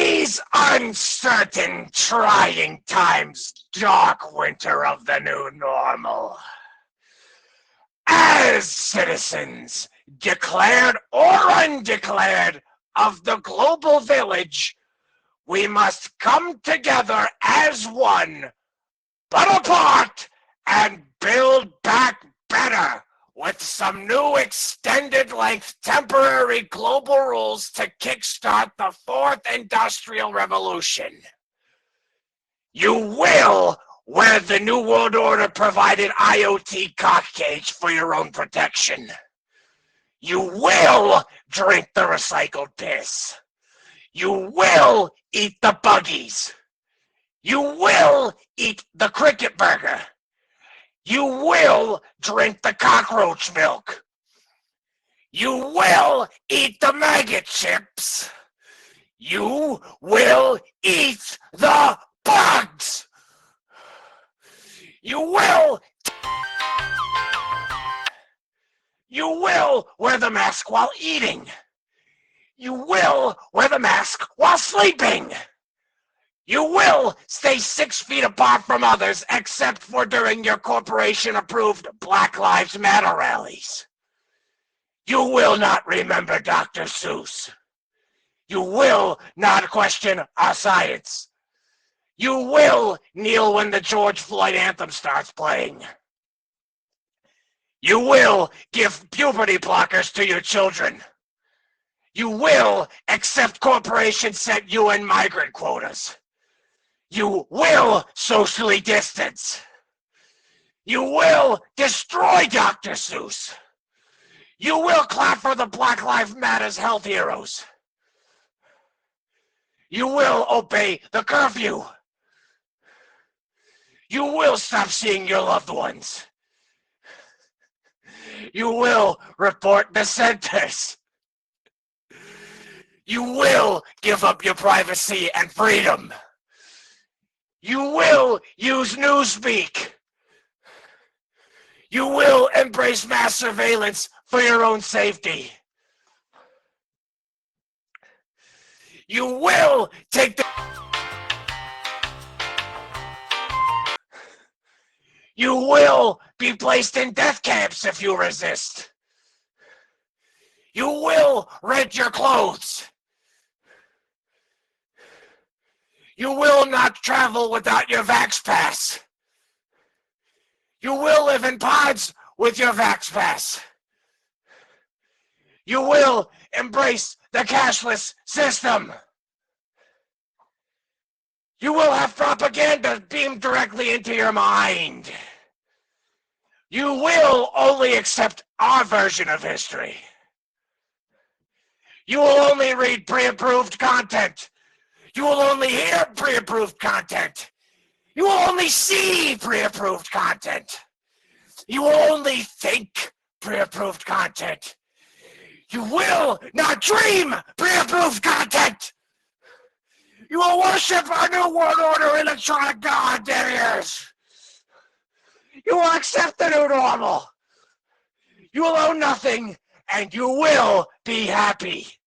these uncertain, trying times, dark winter of the new normal, as citizens, declared or undeclared, of the global village, we must come together as one, but apart, and build back better with some new extended-length temporary global rules to kickstart the fourth industrial revolution. You will wear the New World Order provided IoT cock cage for your own protection. You will drink the recycled piss. You will eat the buggies. You will eat the cricket burger. You will drink the cockroach milk. You will eat the maggot chips. You will eat the bugs. You will wear the mask while eating. You will wear the mask while sleeping. You will stay 6 feet apart from others except for during your corporation-approved Black Lives Matter rallies. You will not remember Dr. Seuss. You will not question our science. You will kneel when the George Floyd anthem starts playing. You will give puberty blockers to your children. You will accept corporation-set UN migrant quotas. You will socially distance. You will destroy Dr. Seuss. You will clap for the Black Lives Matter's health heroes. You will obey the curfew. You will stop seeing your loved ones. You will report dissenters. You will give up your privacy and freedom. You will use Newspeak. You will embrace mass surveillance for your own safety. You will take the... You will be placed in death camps if you resist. You will rent your clothes. You will not travel without your Vax Pass. You will live in pods with your Vax Pass. You will embrace the cashless system. You will have propaganda beamed directly into your mind. You will only accept our version of history. You will only read pre-approved content. You will only hear pre-approved content. You will only see pre-approved content. You will only think pre-approved content. You will not dream pre-approved content. You will worship our New World Order electronic god barriers. You will accept the new normal. You will own nothing, and you will be happy.